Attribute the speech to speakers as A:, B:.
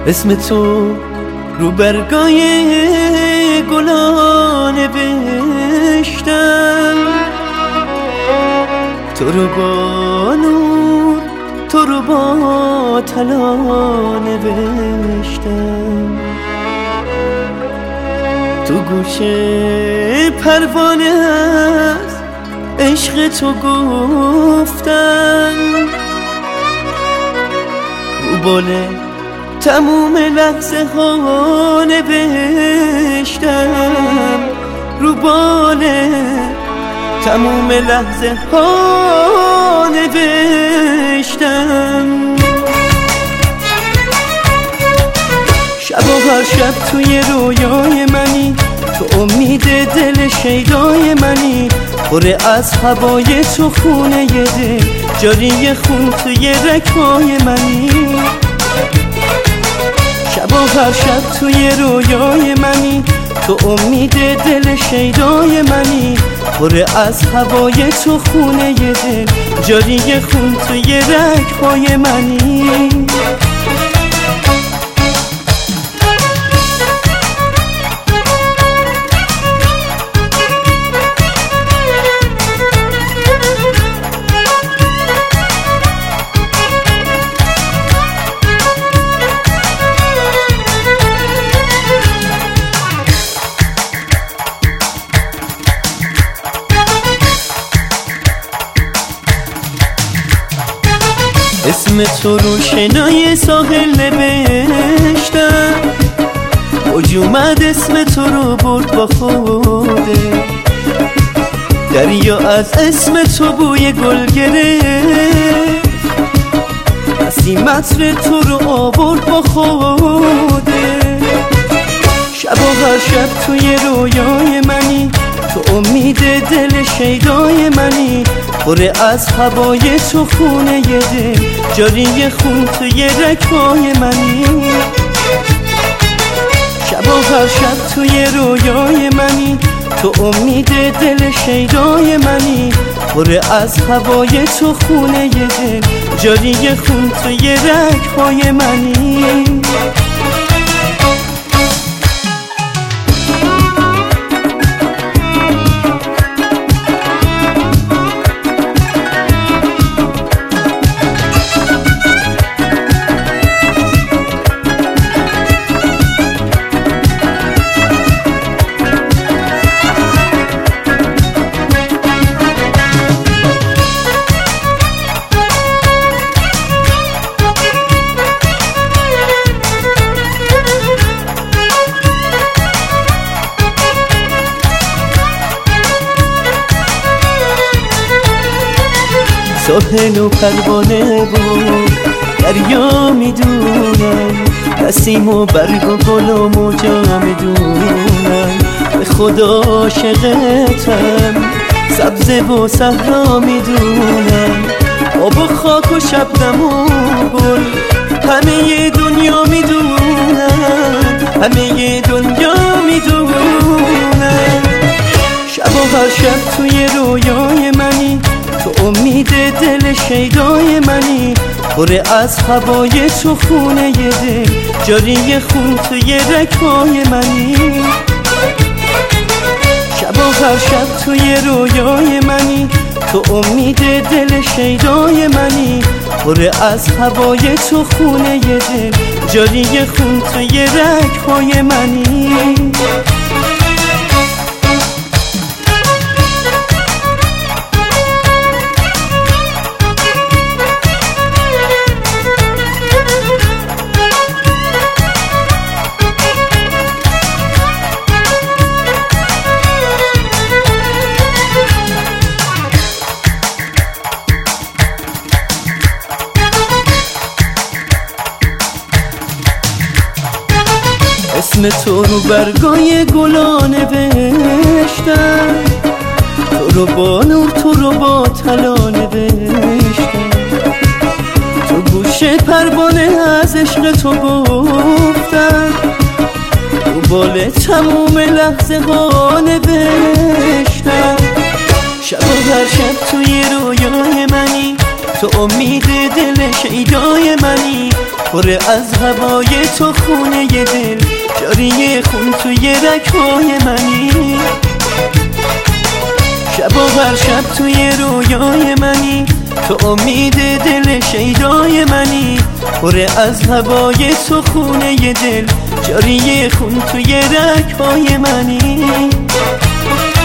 A: اسم تو رو برگای گلان نوشتم، تو رو با نور، تو رو با طلا نوشتم. تو گوشه پروانه از عشق تو گفتم، رو باله تموم لحظه ها نوشتم، رو باله تموم لحظه ها نوشتم. شب و هر شب توی رویای منی، تو امید دل شیدای منی، پر از هوای تو خونه دل، جاری خون توی رگ‌های منی. شب و هر شب توی رویای منی، تو امید دل شیدای منی، پر از هوای تو خونه دل، جاری خون توی رگ‌های منی. اسم تو رو شنای ساحل نوشتم، موج اومد اسم تو رو برد با خوده، دریا از اسم تو بوی گل گرفت، نسیم عطر تو رو آورد با خوده. شب و هر شب توی رویای منی، تو امید دل شیدای منی، پر از هوای تو خونه دل، جاری خون توی رگ‌های منی. شب و هر شب توی رویای منی، تو امید دل شیدای منی، پر از هوای تو خونه دل، جاری خون توی رگ‌های منی. ساحل و پروانه بود دریا میدونم، نسیم و برگ و گل و موجا میدونم، به خدا عاشقتم، سبزه و صحرا میدونم، آب و خاک و شبنم و گل، همه دنیا میدونم، همه دنیا میدونم. شب و هر شب توی رویای منی، تو امید دل شیدای منی، پر از هوای تو خونه دل، جاری خون توی رگ‌های منی. شب و هر شب توی رویای منی، تو امید دل شیدای منی، پر از هوای تو خونه دل، جاری خون توی رگ‌های منی. اسم تو رو برگای گلان نوشتم، تو رو با نور، تو رو با طلا نوشتم، تو گوشه پروانه از عشق تو گفتم، تو بال تموم لحظه ها نوشتم. شب و هر شب توی رویای منی، تو امید دل شیدای منی، پر از هوای تو خونه دل، جاری خون توی رگ‌های منی. شب و هر شب توی رویای منی، تو امید دل شیدای منی. پر از هوای تو خونه دل، جاری خون توی رگ‌های منی.